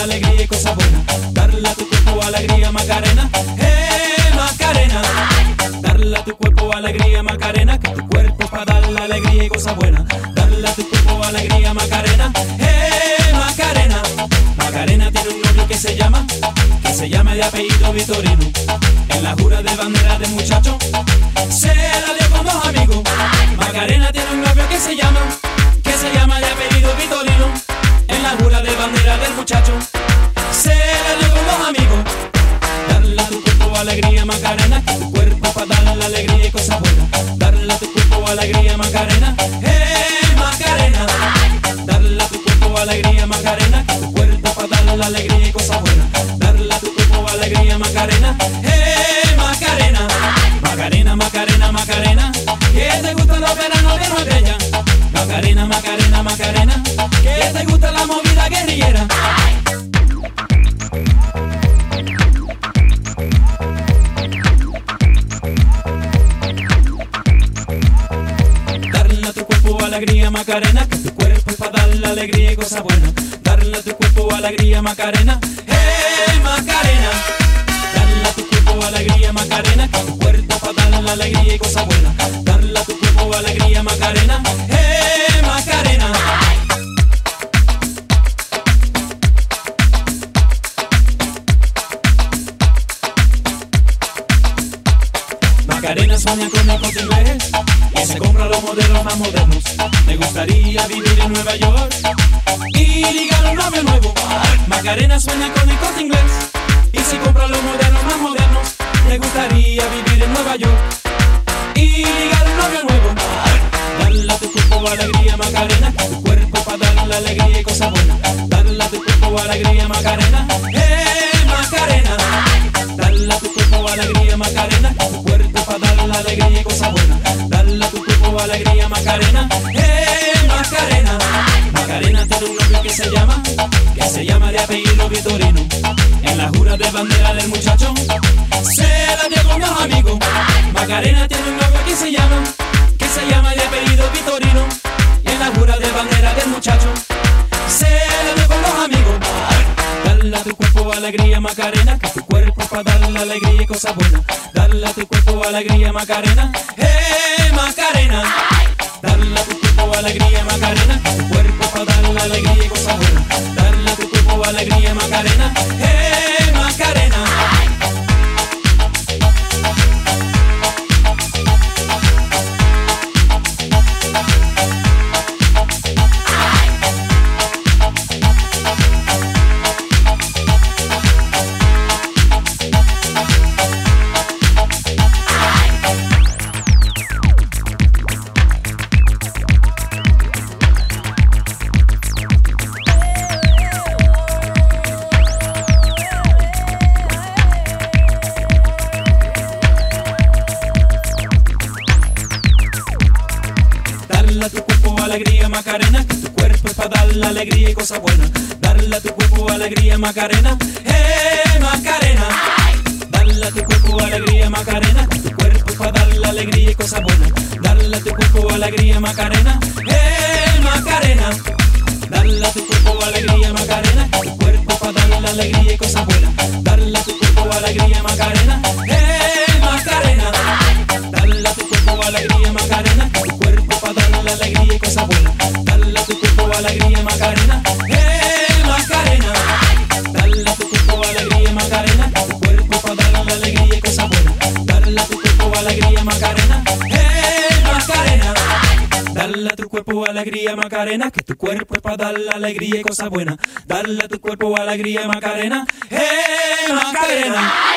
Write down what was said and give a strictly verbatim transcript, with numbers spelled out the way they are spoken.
alegría y cosas buenas. Darle a tu cuerpo alegría, Macarena. Hey, Macarena. Darle a tu cuerpo alegría, Macarena, que tu cuerpo es para darle alegría y cosas buenas. Darle a tu cuerpo alegría, Macarena. Hey, Macarena. Macarena tiene un novio que se llama, que se llama de apellido Vitorino. En la jura de bandera de muchacho se la dio con dos amigos. Macarena tiene un novio que se llama, que se llama de apellido Vitorino. En la jura de bandera del muchacho se la dio con dos amigos. Darle a tu cuerpo alegría, Macarena, que tu cuerpo para darle alegría y cosas buenas. Darle a tu cuerpo alegría, Macarena. Hey, Macarena. Darle a tu cuerpo alegría, Macarena, que tu cuerpo para darle alegría y cosas buenas. Darle a tu cuerpo alegría, Macarena. Hey, Macarena. Macarena, Macarena, Macarena, que te gusta los veranos de Marbella. Macarena, Macarena, Macarena, que te gusta la movida guerrillera. Darle a tu cuerpo alegría, Macarena, que tu cuerpo es para darle alegría y cosas buenas. Darle a tu cuerpo alegría, Macarena. Hey, Macarena. Darle a tu cuerpo alegría, Macarena, que tu cuerpo es para darle alegría y cosas buenas. Darle a tu cuerpo alegría, Macarena. Hey, Macarena. Macarena sueña con el Corte Inglés y se compra los modelos más modernos. Me gustaría vivir en Nueva York y ligar un novio nuevo. Macarena sueña con el Corte Inglés y se compra los modelos más modernos. Me gustaría vivir en Nueva York y ligar un novio nuevo. Darle a tu cuerpo alegría, Macarena, que tu cuerpo para darle alegría y cosas buenas. Darle a tu cuerpo alegría, Macarena. Hey, Macarena. Darle a tu cuerpo alegría, Macarena, que tu cuerpo para darle alegría y cosas buenas. Darle a tu cuerpo alegría, Macarena. Hey, Macarena. Macarena tiene un novio que se llama, que se llama de apellido Vitorino. En la jura de bandera del muchacho se la dio con dos amigos. Macarena tiene un novio que se llama, que se llama de apellido Vitorino. Y en la jura de bandera del muchacho se la dio con dos amigos. Darle a tu cuerpo alegría, Macarena, que tu cuerpo es para darle alegría y cosas buenas. Darle a tu cuerpo alegría, Macarena. Hey, Macarena. Darle a tu cuerpo alegría, Macarena, que tu cuerpo es para darle alegría y cosas buenas. Darle a tu cuerpo alegría, Macarena. Hey, Macarena. Darle a tu cuerpo alegría, Macarena, que tu cuerpo es para darle alegría y cosas buenas. Darle a tu cuerpo alegría, Macarena. Hey, Macarena. Darle a tu cuerpo alegría, Macarena, que tu cuerpo es para darle alegría y cosas buenas. Darle a tu cuerpo alegría, Macarena. Hey, Macarena. Darle a tu cuerpo alegría, Macarena, que tu cuerpo es para darle alegría y cosas buenas. Darle a tu cuerpo alegría, Macarena. Hey, Macarena. Darle a tu cuerpo alegría, Macarena, que tu cuerpo es para darle alegría y cosas buenas. Darle a tu cuerpo alegría, Macarena. Hey, Macarena. Darle a tu cuerpo alegría, Macarena, que tu cuerpo es para darle alegría y cosas buenas. Darle a tu cuerpo alegría, Macarena. Hey, Macarena. Darle a tu cuerpo alegría, Macarena, que tu cuerpo es para darle alegría y cosas buenas. Darle a tu cuerpo alegría, Macarena. Hey, Macarena.